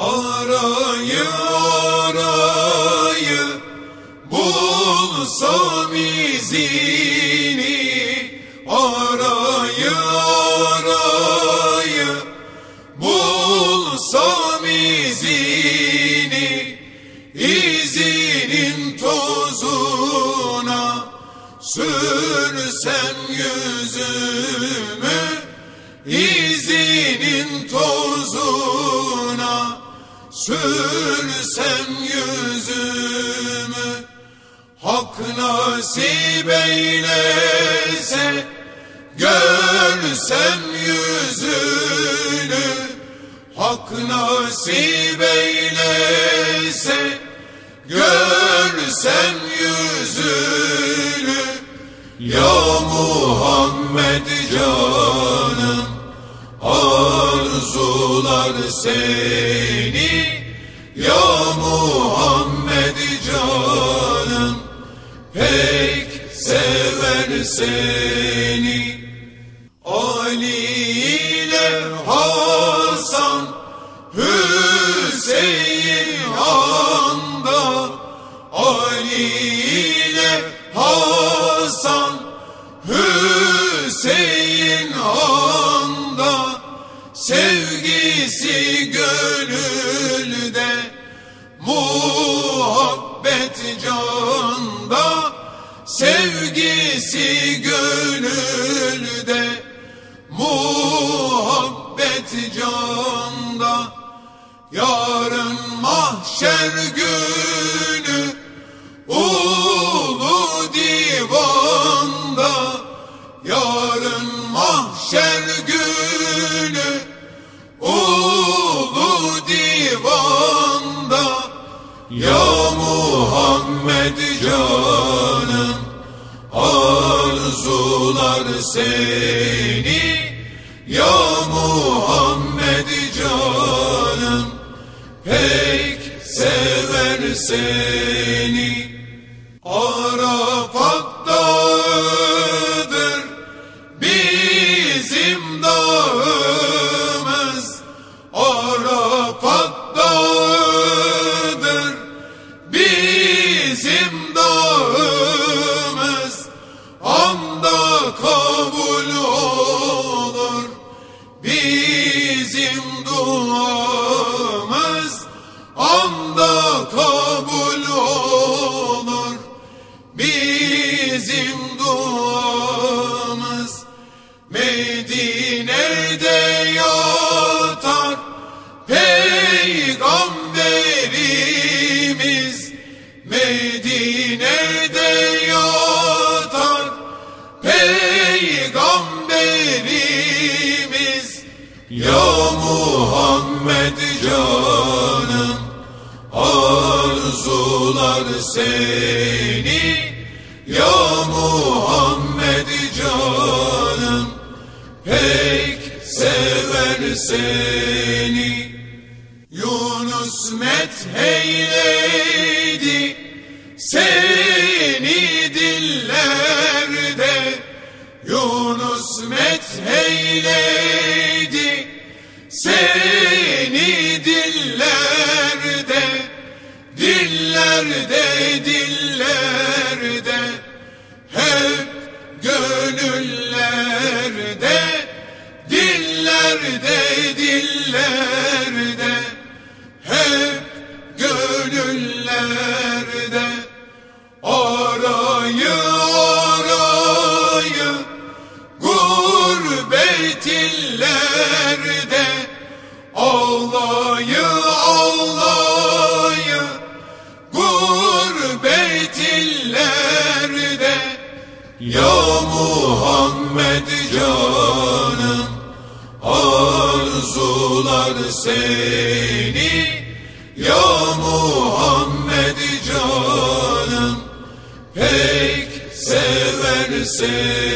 Arayı arayı bulsam izini, arayı arayı bulsam izini, izinin tozuna sürsem yüzümü, izinin tozuna sürsem yüzümü. Hak nasip eylese görsem yüzünü, hak nasip eylese görsem yüzünü. Ya Muhammed canım arzular seni, ya Muhammed canım pek sever seni. Ali ile Hasan Hüseyin anda, Ali ile Hasan Hüseyin anda, sevgisi gönülde, muhabbet canda, sevgisi gönülde, muhabbet canda. Yarın mahşer günü ulu divanda, yarın mahşer günü ulu divanda. Ya Muhammed canım arzular seni, ya Muhammed canım pek sever seni. Arafat dağıdır bizim dağımız, Arafat dağıdır bizim dağımız, anda kabul olur bizim duamız, anda kabul olur bizim duamız. Medine'de yatar Peygamberimiz, Medine'de yatar Peygamberimiz. Ya Muhammed canım arzular seni, ya Muhammed canım pek sever seni. Yunus metheyledi seni dillerde, Yunus metheyledi seni dillerde, dillerde, dillerde, hep gönüllerde, dillerde, dillerde, hep gönüllerde. Arayı arayı gurbet illerde, ağlayı ağlayı gurbet illerde. Ya Muhammed canım arzular seni, ya Muhammed canım pek sever seni.